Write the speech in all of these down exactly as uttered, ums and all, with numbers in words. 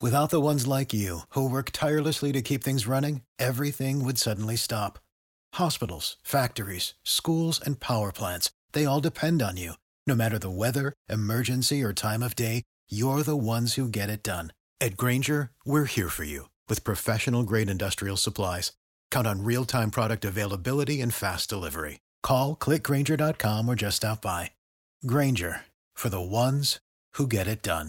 Without the ones like you, who work tirelessly to keep things running, everything would suddenly stop. Hospitals, factories, schools, and power plants, they all depend on you. No matter the weather, emergency, or time of day, you're the ones who get it done. At Grainger, we're here for you with professional-grade industrial supplies. Count on real-time product availability and fast delivery. Call, click Grainger dot com, or just stop by. Grainger, for the ones who get it done.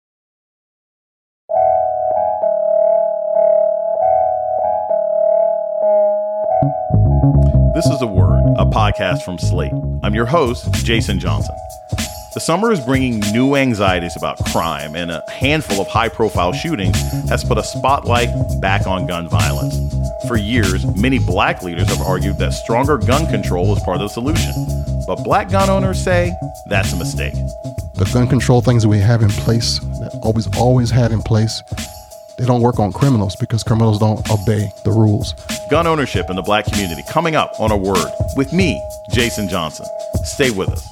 This is A Word, a podcast from Slate. I'm your host, Jason Johnson. The summer is bringing new anxieties about crime, and a handful of high-profile shootings has put a spotlight back on gun violence. For years, many black leaders have argued that stronger gun control is part of the solution. But black gun owners say that's a mistake. The gun control things that we have in place, that always, always had in place, they don't work on criminals because criminals don't obey the rules. Gun ownership in the black community, coming up on A Word with me, Jason Johnson. Stay with us.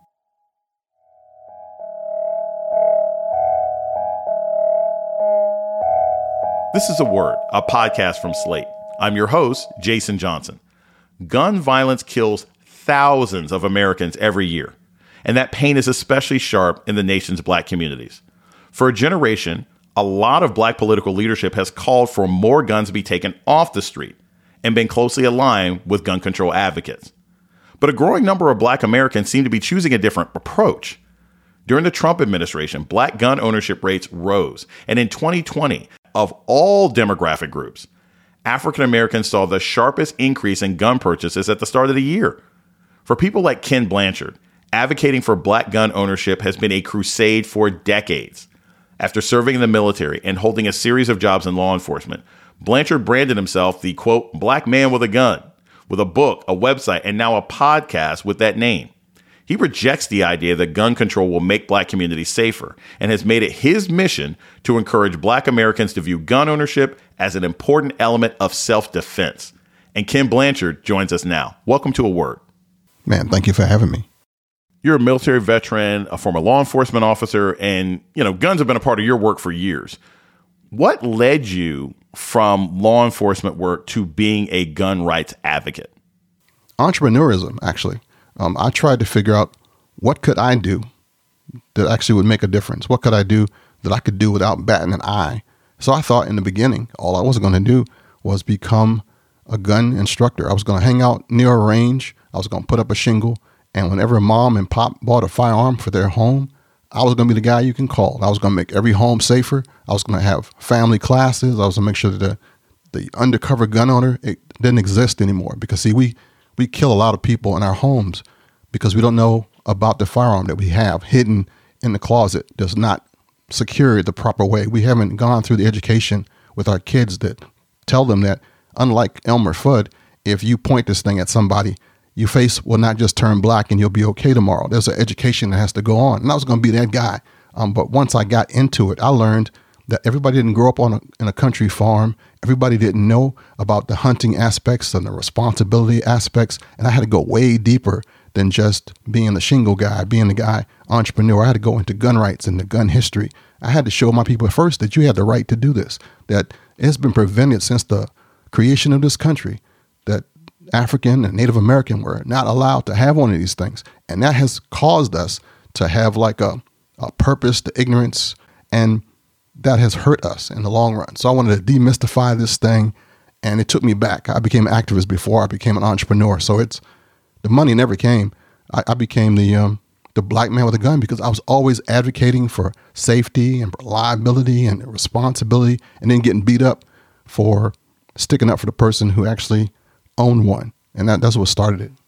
This is A Word, a podcast from Slate. I'm your host, Jason Johnson. Gun violence kills thousands of Americans every year, and that pain is especially sharp in the nation's black communities. For a generation, a lot of black political leadership has called for more guns to be taken off the street and been closely aligned with gun control advocates. But a growing number of black Americans seem to be choosing a different approach. During the Trump administration, black gun ownership rates rose. And in twenty twenty, of all demographic groups, African Americans saw the sharpest increase in gun purchases at the start of the year. For people like Ken Blanchard, advocating for black gun ownership has been a crusade for decades. After serving in the military and holding a series of jobs in law enforcement, Blanchard branded himself the, quote, black man with a gun, with a book, a website, and now a podcast with that name. He rejects the idea that gun control will make black communities safer and has made it his mission to encourage black Americans to view gun ownership as an important element of self-defense. And Ken Blanchard joins us now. Welcome to A Word. Man, thank you for having me. You're a military veteran, a former law enforcement officer, and, you know, guns have been a part of your work for years. What led you from law enforcement work to being a gun rights advocate? Entrepreneurism, actually. Um, I tried to figure out what could I do that actually would make a difference? What could I do that I could do without batting an eye? So I thought in the beginning, all I was going to do was become a gun instructor. I was going to hang out near a range. I was going to put up a shingle. And whenever mom and pop bought a firearm for their home, I was going to be the guy you can call. I was going to make every home safer. I was going to have family classes. I was going to make sure that the, the undercover gun owner, it didn't exist anymore. Because, see, we, we kill a lot of people in our homes because we don't know about the firearm that we have hidden in the closet, does not secure it the proper way. We haven't gone through the education with our kids that tell them that, unlike Elmer Fudd, if you point this thing at somebody, your face will not just turn black and you'll be okay tomorrow. There's an education that has to go on. And I was going to be that guy. Um, but once I got into it, I learned that everybody didn't grow up on a, in a country farm. Everybody didn't know about the hunting aspects and the responsibility aspects. And I had to go way deeper than just being the shingle guy, being the guy entrepreneur. I had to go into gun rights and the gun history. I had to show my people first that you had the right to do this, that it's been prevented since the creation of this country, that African and Native American were not allowed to have one of these things. And that has caused us to have like a, a purpose to ignorance, and that has hurt us in the long run. So I wanted to demystify this thing, and it took me back. I became an activist before I became an entrepreneur. So it's, the money never came. I, I became the um, the black man with a gun because I was always advocating for safety and reliability and responsibility, and then getting beat up for sticking up for the person who actually owned one. And that, that's what started it.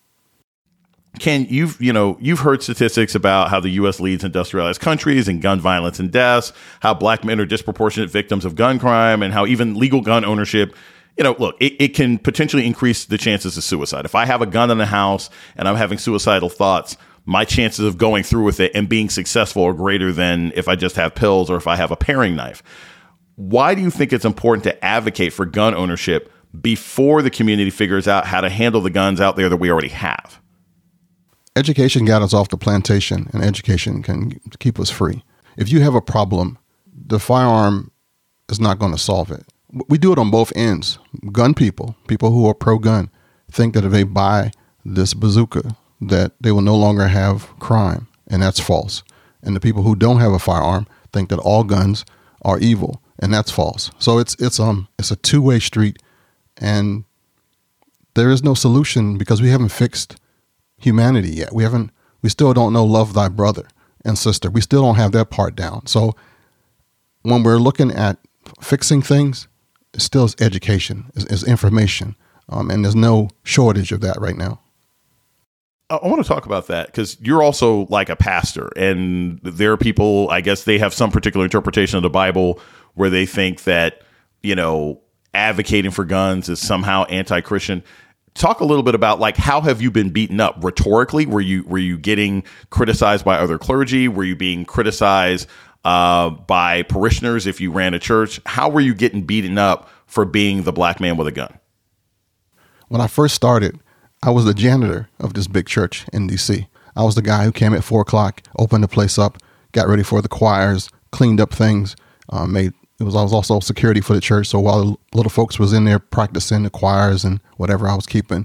Ken, you've, you know, you've heard statistics about how the U S leads industrialized countries in gun violence and deaths, how black men are disproportionate victims of gun crime, and how even legal gun ownership, you know, look, it, it can potentially increase the chances of suicide. If I have a gun in the house and I'm having suicidal thoughts, my chances of going through with it and being successful are greater than if I just have pills or if I have a paring knife. Why do you think it's important to advocate for gun ownership before the community figures out how to handle the guns out there that we already have? Education got us off the plantation, and education can keep us free. If you have a problem, the firearm is not going to solve it. We do it on both ends. Gun people, people who are pro-gun, think that if they buy this bazooka, that they will no longer have crime, and that's false. And the people who don't have a firearm think that all guns are evil, and that's false. So it's it's um it's a two-way street, and there is no solution because we haven't fixed humanity yet. We haven't. We still don't know love thy brother and sister. We still don't have that part down. So when we're looking at fixing things, it still is education, is, is information, um, and there's no shortage of that right now. I want to talk about that because you're also like a pastor, and there are people, I guess they have some particular interpretation of the Bible where they think that, you know, advocating for guns is somehow anti-Christian. Talk a little bit about, like, how have you been beaten up rhetorically? Were you were you getting criticized by other clergy? Were you being criticized uh, by parishioners if you ran a church? How were you getting beaten up for being the black man with a gun? When I first started, I was the janitor of this big church in D C. I was the guy who came at four o'clock, opened the place up, got ready for the choirs, cleaned up things, uh, made it was I was also security for the church. So while the little folks was in there practicing the choirs and whatever, I was keeping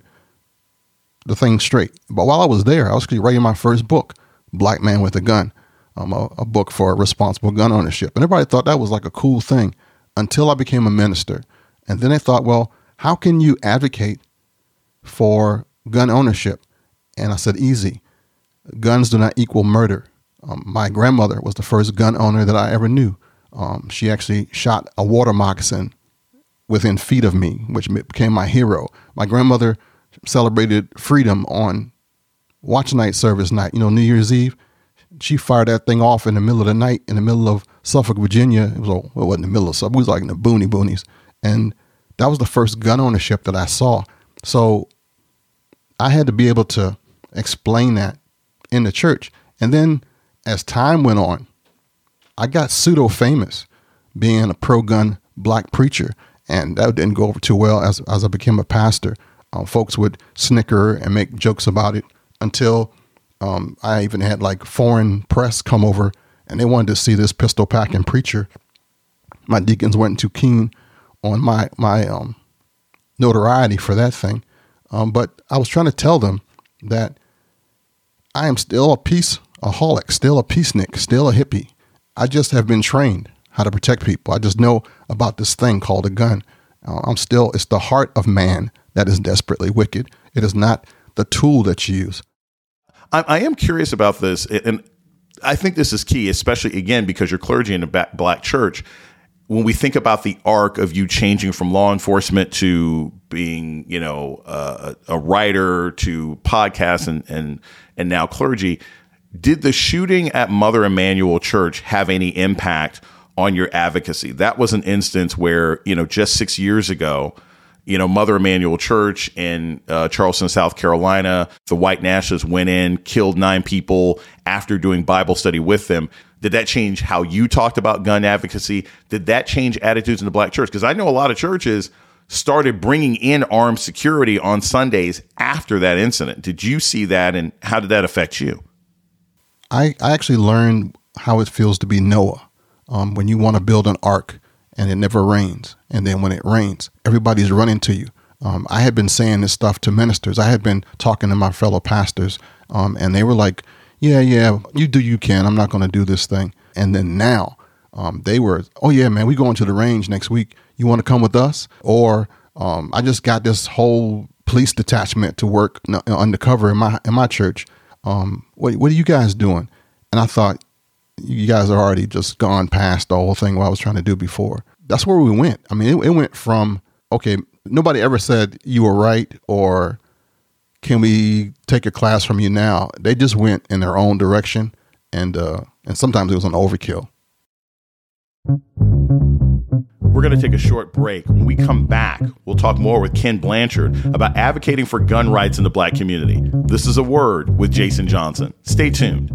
the thing straight. But while I was there, I was actually writing my first book, Black Man with a Gun, um, a, a book for responsible gun ownership. And everybody thought that was like a cool thing until I became a minister. And then they thought, well, how can you advocate for gun ownership? And I said, easy. Guns do not equal murder. Um, my grandmother was the first gun owner that I ever knew. Um, she actually shot a water moccasin within feet of me, which became my hero. My grandmother celebrated freedom on watch night service night, you know, New Year's Eve. She fired that thing off in the middle of the night in the middle of Suffolk, Virginia. It was, well, it wasn't the middle of Suffolk. It was like in the boony boonies. And that was the first gun ownership that I saw. So I had to be able to explain that in the church. And then as time went on, I got pseudo famous being a pro-gun black preacher. And that didn't go over too well as, as I became a pastor. Um, folks would snicker and make jokes about it until um, I even had like foreign press come over and they wanted to see this pistol packing preacher. My deacons weren't too keen on my, my um, notoriety for that thing. Um, but I was trying to tell them that I am still a peaceaholic, still a peacenik, still a hippie. I just have been trained how to protect people. I just know about this thing called a gun. Uh, I'm still, it's the heart of man that is desperately wicked. It is not the tool that you use. I, I am curious about this, and I think this is key, especially, again, because you're clergy in a black church. When we think about the arc of you changing from law enforcement to being, you know, uh, a writer to podcasts and, and, and now clergy, did the shooting at Mother Emanuel Church have any impact on your advocacy? That was an instance where, you know, just six years ago, you know, Mother Emanuel Church in uh, Charleston, South Carolina, the white nationalists went in, killed nine people after doing Bible study with them. Did that change how you talked about gun advocacy? Did that change attitudes in the black church? Because I know a lot of churches started bringing in armed security on Sundays after that incident. Did you see that, and how did that affect you? I, I actually learned how it feels to be Noah. Um, when you want to build an ark and it never rains. And then when it rains, everybody's running to you. Um, I had been saying this stuff to ministers. I had been talking to my fellow pastors, um, and they were like, yeah, yeah, you do, you can. I'm not going to do this thing. And then now um, they were, oh, yeah, man, we going to the range next week. You want to come with us? Or um, I just got this whole police detachment to work n- undercover in my in my church. Um, what, what are you guys doing? And I thought, you guys are already just gone past the whole thing what I was trying to do before. That's where we went. I mean, it, it went from, okay, nobody ever said you were right or can we take a class from you now? They just went in their own direction. And, uh, and sometimes it was an overkill. We're going to take a short break. When we come back, we'll talk more with Ken Blanchard about advocating for gun rights in the black community. This is A Word with Jason Johnson. Stay tuned.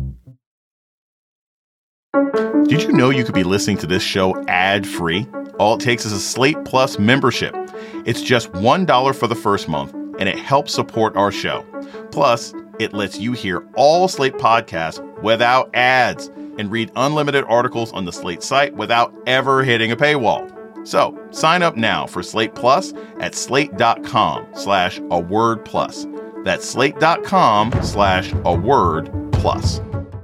Did you know you could be listening to this show ad-free? All it takes is a Slate Plus membership. It's just one dollar for the first month, and it helps support our show. Plus, it lets you hear all Slate podcasts without ads and read unlimited articles on the Slate site without ever hitting a paywall. So sign up now for Slate Plus at slate.com slash a word plus. That's slate.com slash a word plus.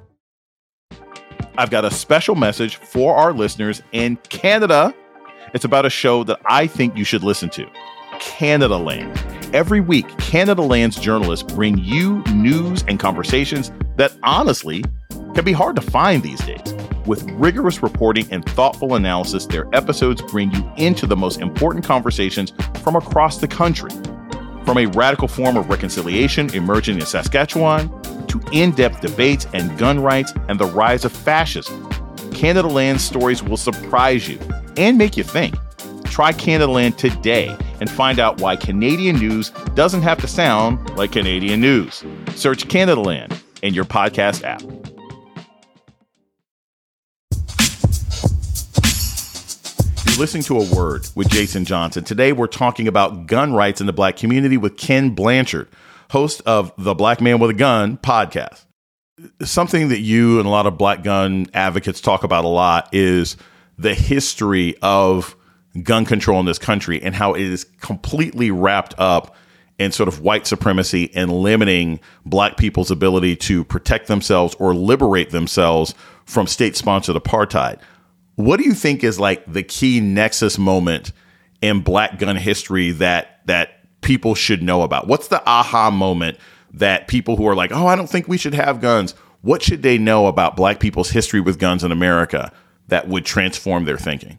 I've got a special message for our listeners in Canada. It's about a show that I think you should listen to, Canadaland. Every week, Canadaland's journalists bring you news and conversations that honestly can be hard to find these days. With rigorous reporting and thoughtful analysis, their episodes bring you into the most important conversations from across the country. From a radical form of reconciliation emerging in Saskatchewan to in-depth debates and gun rights and the rise of fascism, Canadaland's stories will surprise you and make you think. Try Canadaland today and find out why Canadian news doesn't have to sound like Canadian news. Search Canadaland in your podcast app. You're listening to A Word with Jason Johnson. Today, we're talking about gun rights in the Black community with Ken Blanchard, host of the Black Man with a Gun podcast. Something that you and a lot of Black gun advocates talk about a lot is the history of gun control in this country and how it is completely wrapped up in sort of white supremacy and limiting Black people's ability to protect themselves or liberate themselves from state-sponsored apartheid. What do you think is like the key nexus moment in Black gun history that that people should know about? What's the aha moment that people who are like, oh, I don't think we should have guns, what should they know about Black people's history with guns in America that would transform their thinking?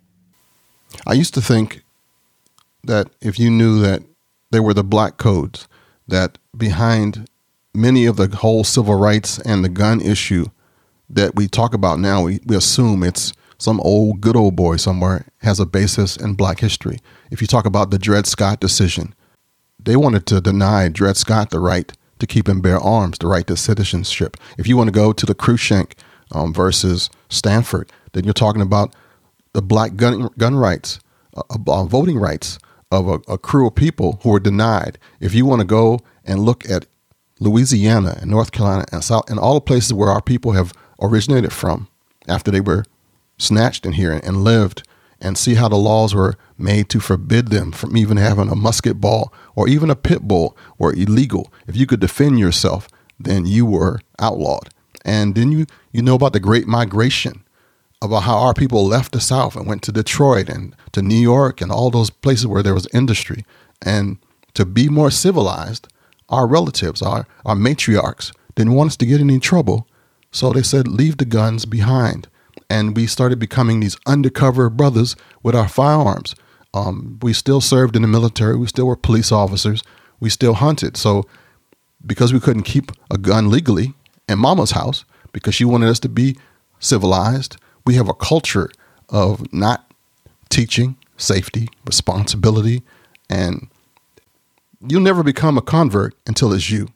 I used to think that if you knew that there were the Black codes, that behind many of the whole civil rights and the gun issue that we talk about now, we, we assume it's some old good old boy somewhere has a basis in Black history. If you talk about the Dred Scott decision, they wanted to deny Dred Scott the right to keep and bear arms, the right to citizenship. If you want to go to the Cruikshank um, versus Stanford, then you're talking about the Black gun gun rights, uh, uh, voting rights of a, a crew of people who were denied. If you want to go and look at Louisiana and North Carolina and South and all the places where our people have originated from after they were snatched in here and lived, and see how the laws were made to forbid them from even having a musket ball or even a pit bull were illegal. If you could defend yourself, then you were outlawed. And then you, you know about the Great Migration, about how our people left the South and went to Detroit and to New York and all those places where there was industry. And to be more civilized, our relatives, our, our matriarchs didn't want us to get in any trouble. So they said, leave the guns behind. And we started becoming these undercover brothers with our firearms. Um, we still served in the military. We still were police officers. We still hunted. So because we couldn't keep a gun legally in Mama's house because she wanted us to be civilized, we have a culture of not teaching safety, responsibility, and you'll never become a convert until it's you.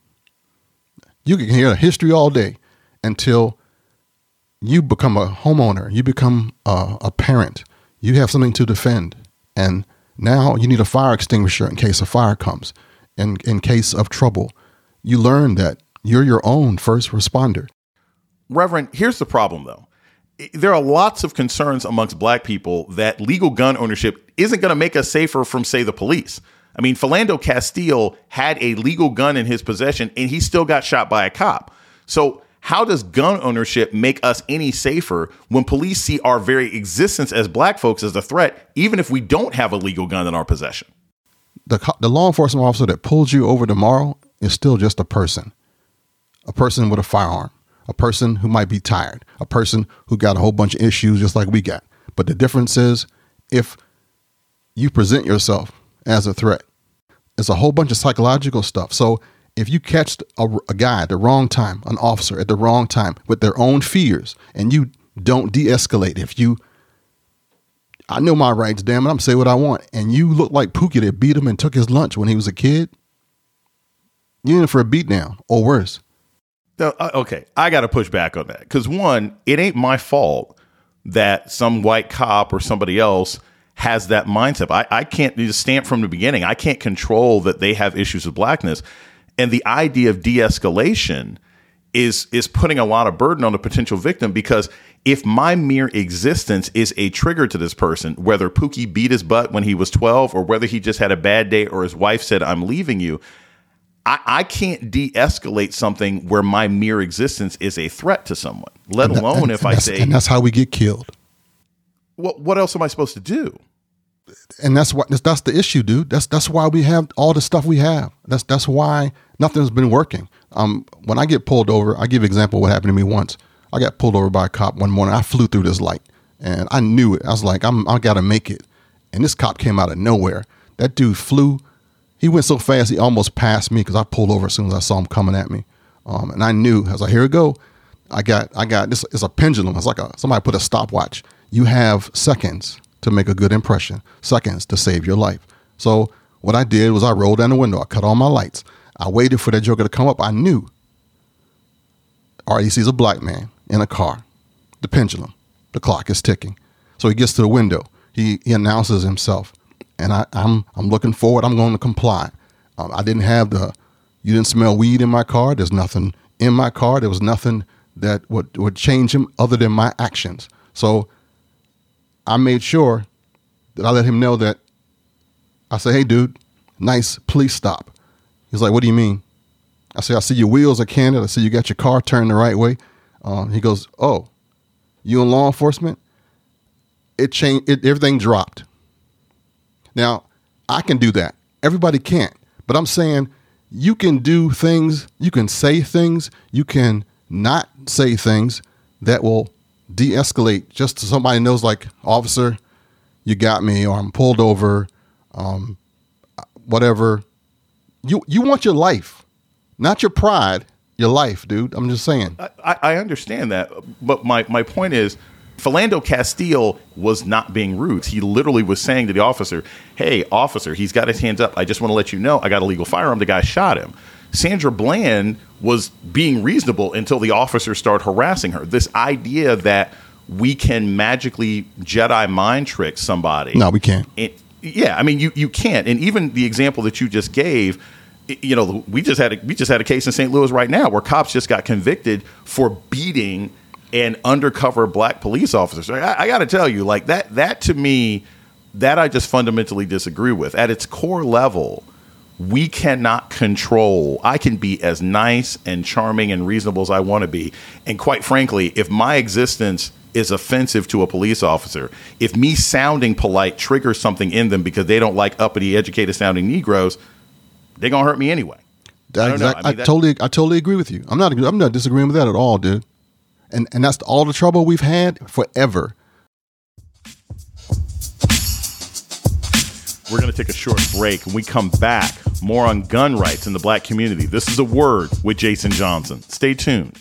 You can hear history all day until you become a homeowner, you become a, a parent, you have something to defend. And now you need a fire extinguisher in case a fire comes, in, in case of trouble. You learn that you're your own first responder. Reverend, here's the problem, though. There are lots of concerns amongst Black people that legal gun ownership isn't going to make us safer from, say, the police. I mean, Philando Castile had a legal gun in his possession and he still got shot by a cop. So how does gun ownership make us any safer when police see our very existence as Black folks as a threat, even if we don't have a legal gun in our possession? The, the law enforcement officer that pulls you over tomorrow is still just a person, a person with a firearm, a person who might be tired, a person who got a whole bunch of issues just like we got. But the difference is if you present yourself as a threat, it's a whole bunch of psychological stuff. So if you catch a, a guy at the wrong time, an officer at the wrong time with their own fears, and you don't de-escalate, if you, I know my rights, damn it, I'm say what I want, and you look like Pookie that beat him and took his lunch when he was a kid, you're in for a beatdown or worse. Now, okay, I got to push back on that because, one, it ain't my fault that some white cop or somebody else has that mindset. I, I can't just stamp from the beginning. I can't control that they have issues with Blackness. And the idea of de-escalation is is putting a lot of burden on the potential victim, because If my mere existence is a trigger to this person, whether Pookie beat his butt when he was twelve or whether he just had a bad day or his wife said, I'm leaving you, I, I can't de-escalate something where my mere existence is a threat to someone, let and alone and, if and I say... And that's how we get killed. What, what else am I supposed to do? And that's what that's the issue, dude. That's that's why we have all the stuff we have. That's that's why nothing's been working. Um, when I get pulled over, I give an example of what happened to me once. I got pulled over by a cop one morning. I flew through this light, and I knew it. I was like, I'm, I got to make it. And this cop came out of nowhere. That dude flew. He went so fast, he almost passed me because I pulled over as soon as I saw him coming at me. Um, and I knew. I was like, here we go. I got, I got this. It's a pendulum. It's like a, somebody put a stopwatch. You have seconds to make a good impression, seconds to save your life. So what I did was I rolled down the window. I cut all my lights. I waited for that joker to come up. I knew. All right, he sees a black man in a car. The pendulum, the clock is ticking. So he gets to the window. He he announces himself, and I, I'm I'm looking forward. I'm going to comply. Um, I didn't have the. You didn't smell weed in my car. There's nothing in my car. There was nothing that would would change him other than my actions. So I made sure that I let him know that. I said, "Hey, dude, nice police stop." He's like, "What do you mean?" I said, "I see your wheels are candid. I see you got your car turned the right way." Um, he goes, "Oh, you in law enforcement?" It changed. It, everything dropped. Now, I can do that. Everybody can't. But I'm saying you can do things. You can say things. You can not say things that will de-escalate just so somebody knows, like, officer, you got me, or I'm pulled over, um, whatever. You you want your life, not your pride, your life, dude. I'm just saying. I, I understand that. But my, my point is, Philando Castile was not being rude. He literally was saying to the officer, hey, officer, he's got his hands up. I just want to let you know I got a legal firearm. The guy shot him. Sandra Bland was being reasonable until the officer started harassing her. This idea that we can magically Jedi mind trick somebody. No, we can't. It, yeah, I mean, you, you can't. And even the example that you just gave, you know, we just had a, we just had a case in Saint Louis right now where cops just got convicted for beating an undercover black police officer. I, I got to tell you, like that, that to me, that I just fundamentally disagree with. At its core level, we cannot control. I can be as nice and charming and reasonable as I want to be. And quite frankly, if my existence is offensive to a police officer, if me sounding polite triggers something in them because they don't like uppity, educated sounding Negroes, they're going to hurt me anyway. I, exactly, I, mean, I totally, I totally agree with you. I'm not, I'm not disagreeing with that at all, dude. And and that's all the trouble we've had forever. We're going to take a short break. When we come back, more on gun rights in the black community. This is A Word with Jason Johnson. Stay tuned.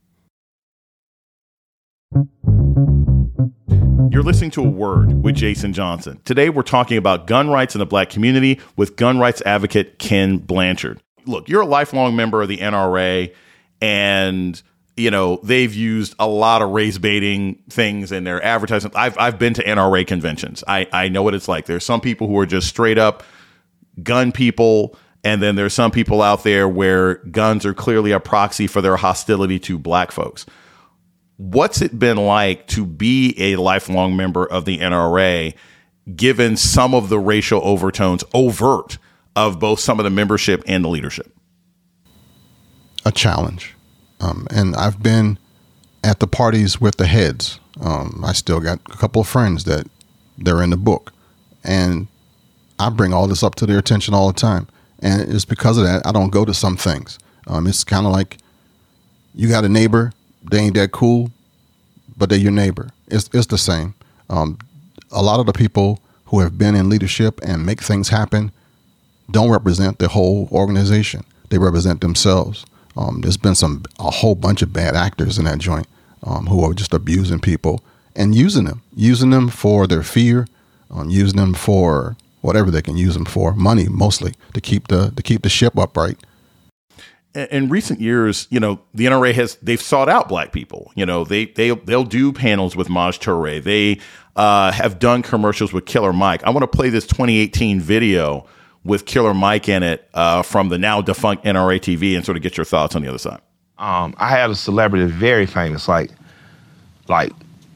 You're listening to A Word with Jason Johnson. Today, we're talking about gun rights in the black community with gun rights advocate Ken Blanchard. Look, you're a lifelong member of the N R A, and you know, they've used a lot of race baiting things in their advertising. I've I've been to N R A conventions. I, I know what it's like. There's some people who are just straight up gun people, and then there's some people out there where guns are clearly a proxy for their hostility to black folks. What's it been like to be a lifelong member of the N R A, given some of the racial overtones, overt, of both some of the membership and the leadership? A challenge. Um, and I've been at the parties with the heads. Um, I still got a couple of friends that they're in the book. And I bring all this up to their attention all the time. And it's because of that I don't go to some things. Um, it's kind of like you got a neighbor, they ain't that cool, but they're your neighbor. It's, it's the same. Um, a lot of the people who have been in leadership and make things happen don't represent the whole organization. They represent themselves. Um, there's been some a whole bunch of bad actors in that joint um, who are just abusing people and using them, using them for their fear, um, using them for whatever they can use them for, money mostly, to keep the to keep the ship upright. In recent years, you know, the N R A has they've sought out black people. You know, they they they'll do panels with Maj Toure. They uh, have done commercials with Killer Mike. I want to play this twenty eighteen video with Killer Mike in it uh, from the now defunct N R A T V and sort of get your thoughts on the other side. Um, I had a celebrity very famous, like, like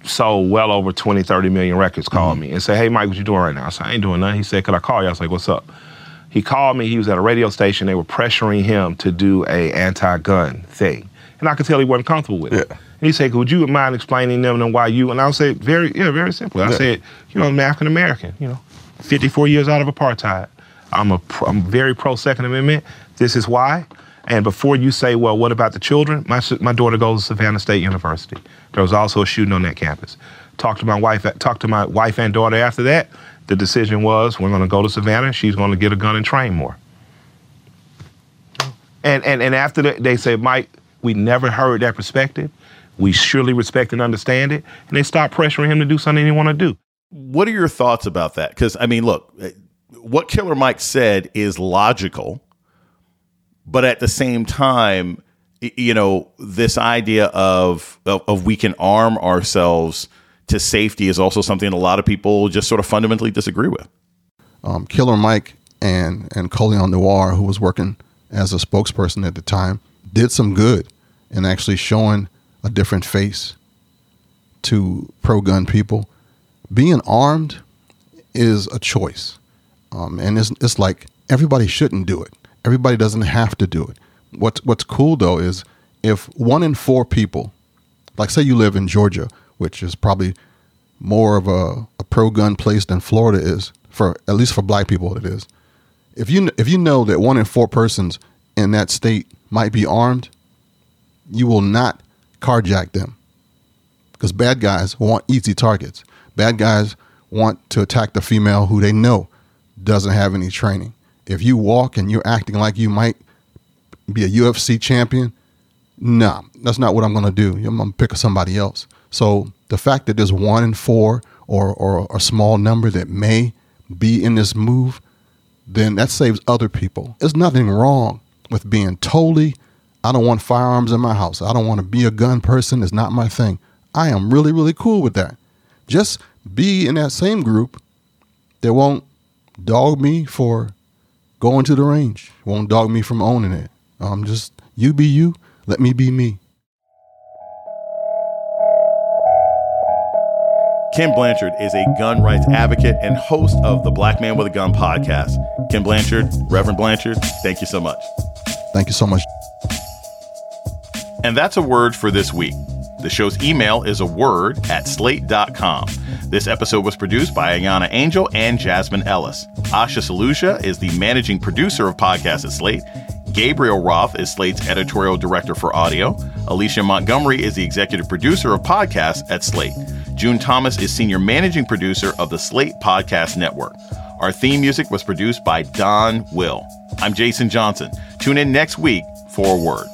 sold well over twenty, thirty million records, called mm-hmm. me and said, hey, Mike, what you doing right now? I said, I ain't doing nothing. He said, could I call you? I was like, what's up? He called me. He was at a radio station. They were pressuring him to do a anti-gun thing. And I could tell he wasn't comfortable with it. Yeah. And he said, would you mind explaining them and why you? And I said, very, yeah, very simply. I yeah. said, you know, I'm African-American, you know, fifty-four years out of apartheid. I'm a, I'm very pro-Second Amendment. This is why. And before you say, well, what about the children? My my daughter goes to Savannah State University. There was also a shooting on that campus. Talked to my wife, talked to my wife and daughter after that. The decision was, we're going to go to Savannah. She's going to get a gun and train more. And and and after that, they said, Mike, we never heard that perspective. We surely respect and understand it. And they stopped pressuring him to do something he didn't want to do. What are your thoughts about that? Because, I mean, look, what Killer Mike said is logical. But at the same time, you know, this idea of, of, of we can arm ourselves to safety is also something a lot of people just sort of fundamentally disagree with. Um, Killer Mike and, and Colion Noir, who was working as a spokesperson at the time, did some good in actually showing a different face to pro-gun people. Being armed is a choice. Um, and it's, it's like everybody shouldn't do it. Everybody doesn't have to do it. What's, what's cool, though, is if one in four people, like say you live in Georgia, which is probably more of a, a pro-gun place than Florida is, for at least for black people it is. If you if you know that one in four persons in that state might be armed, you will not carjack them. Because bad guys want easy targets. Bad guys want to attack the female who they know doesn't have any training. If you walk and you're acting like you might be a U F C champion, nah, that's not what I'm going to do. I'm going to pick somebody else. So the fact that there's one in four or, or a small number that may be in this move, then that saves other people. There's nothing wrong with being totally, I don't want firearms in my house. I don't want to be a gun person. It's not my thing. I am really, really cool with that. Just be in that same group that won't dog me for going to the range, won't dog me from owning it. Um, just you be you, let me be me. Ken Blanchard is a gun rights advocate and host of the Black Man with a Gun podcast. Ken Blanchard, Reverend Blanchard, thank you so much. Thank you so much. And that's a word for this week. The show's email is a word at slate dot com. This episode was produced by Ayana Angel and Jasmine Ellis. Asha Saluja is the managing producer of podcasts at Slate. Gabriel Roth is Slate's editorial director for audio. Alicia Montgomery is the executive producer of podcasts at Slate. June Thomas is senior managing producer of the Slate Podcast Network. Our theme music was produced by Don Will. I'm Jason Johnson. Tune in next week for a word.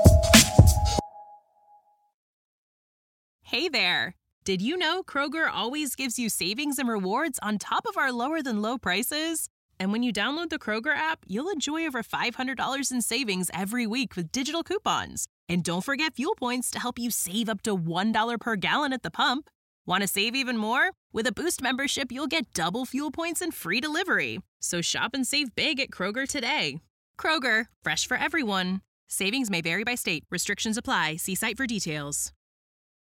Hey there. Did you know Kroger always gives you savings and rewards on top of our lower than low prices? And when you download the Kroger app, you'll enjoy over five hundred dollars in savings every week with digital coupons. And don't forget fuel points to help you save up to one dollar per gallon at the pump. Want to save even more? With a Boost membership, you'll get double fuel points and free delivery. So shop and save big at Kroger today. Kroger, fresh for everyone. Savings may vary by state. Restrictions apply. See site for details.